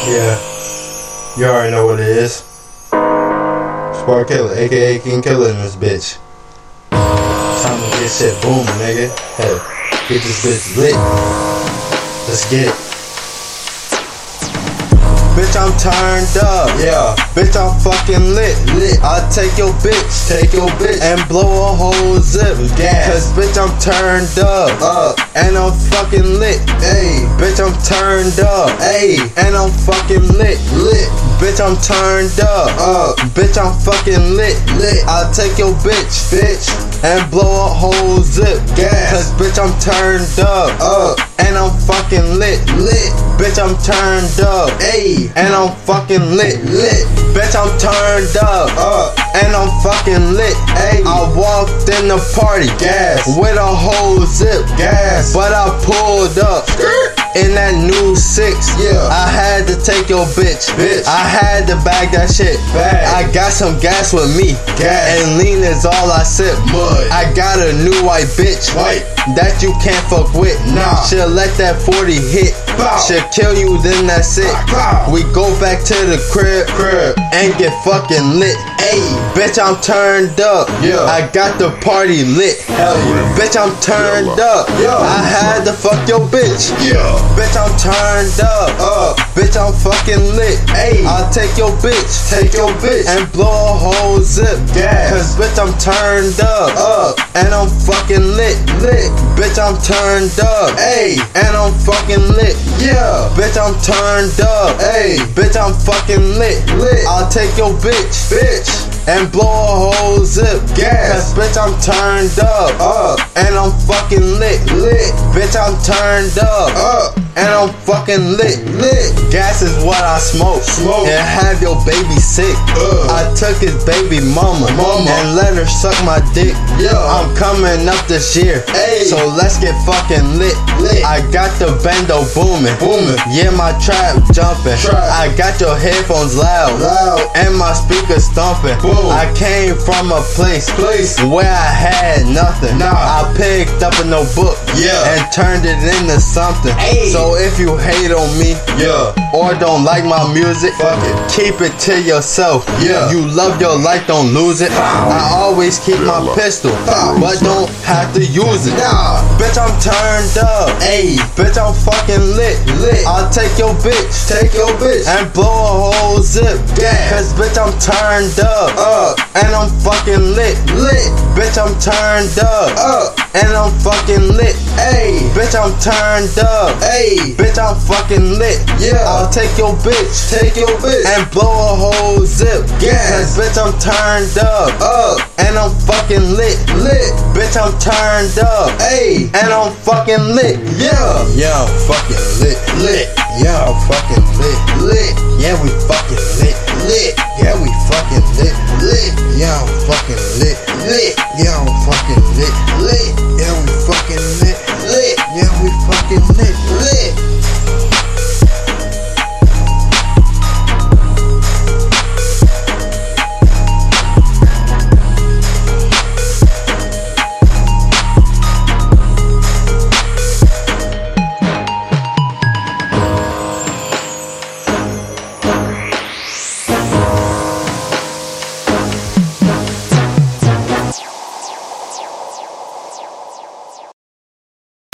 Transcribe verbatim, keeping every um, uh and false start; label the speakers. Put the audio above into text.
Speaker 1: Yeah, you already know what it is. Spark Killer, aka King Killer in this bitch. Time to get shit booming, nigga. Hey, get this bitch lit. Let's get it. Bitch, I'm turned up. Yeah. Bitch, I'm fucking lit. Lit. I take your bitch. Take your bitch. And blow a whole zip. Gas. Cause bitch, I'm turned up. Up. And I'm fucking lit. Ayy. Bitch, I'm turned up. Ayy. And I'm fucking lit. Lit. Bitch, I'm turned up. Up. Bitch, I'm fucking lit. Lit. I take your bitch. Bitch. And blow a whole zip. Gas. Cause bitch, I'm turned up. Up. And I'm fucking lit. Lit. Bitch, I'm turned up. Ayy. And I'm fucking lit, lit. Bitch, I'm turned up, uh, and I'm fucking lit. Ayy, I walked in the party, gas, with a whole zip, gas. But I pulled up in that new six. Yeah, I had to take your bitch, bitch. I had to bag that shit. Bag. I got some gas with me, gas, and lean is all I sip. Mud. I got a new white bitch, white, that you can't fuck with. Nah, she'll let that forty hit. Bow. She'll kill you, then that's it. Bow. We go back to the crib, crib and get fucking lit. Ayy, bitch, I'm turned up. Yeah, I got the party lit. Hell yeah. Bitch, I'm turned up. Yeah, I had to fuck your bitch. Yeah, bitch, I'm turned up. Uh, bitch, I'm fucking lit. Ayy, I'll take your bitch, take your bitch, and blow a whole zip. Gas. Cause bitch, I'm turned up. Up, and I'm fucking lit. Lit. Bitch, I'm turned up. Ayy, and I'm fucking lit. Yeah, bitch, I'm turned up. Ayy, bitch, I'm fucking lit. Lit. I'll take your bitch, bitch, and blow a whole zip. Gas. Cause bitch, I'm turned up. Up, and I'm fucking lit. Lit. Bitch, I'm turned up. Up, and I'm fucking lit. Lit. Gas is what I smoke. Smoke. And have your baby sick. Uh. I took his baby mama, mama and let her suck my dick. Yeah. I'm coming up this year. Ay. So let's get fucking lit. Lit. I got the bando booming. Booming. Yeah, my trap jumping. Trap. I got your headphones loud. Loud. And my speakers thumping. Boom. I came from a place, place where I had nothing. Nah. I picked up a notebook. Yeah. And turned it into something. Ay. So if you hate on me, yeah, or don't like my music, fuck it, keep it to yourself. Yeah, you love your life, don't lose it. I always keep my pistol, but don't have to use it. Nah, bitch, I'm turned up. Ayy, bitch, I'm fucking lit. Lit. I'll take your bitch, take your bitch, and blow a whole zip. Yeah, cause bitch, I'm turned up. Up, and I'm fucking lit. Lit. Bitch, I'm turned up. Up, and I'm fucking lit. Ayy, bitch, I'm turned up. Ayy, bitch, I'm fucking lit. Yeah, I'll take your bitch, take your bitch, and blow a whole zip. Gas. Cause bitch, I'm turned up. Up, and I'm fucking lit. Lit. Bitch, I'm turned up. Ayy, and I'm fucking lit. Yeah, yeah, I'm fucking lit. Lit. Yeah, I'm fucking lit. Lit. Yeah, we fucking lit. Lit. Yeah, we fucking lit. Lit. Yeah, I'm fucking lit. Lit. Yeah.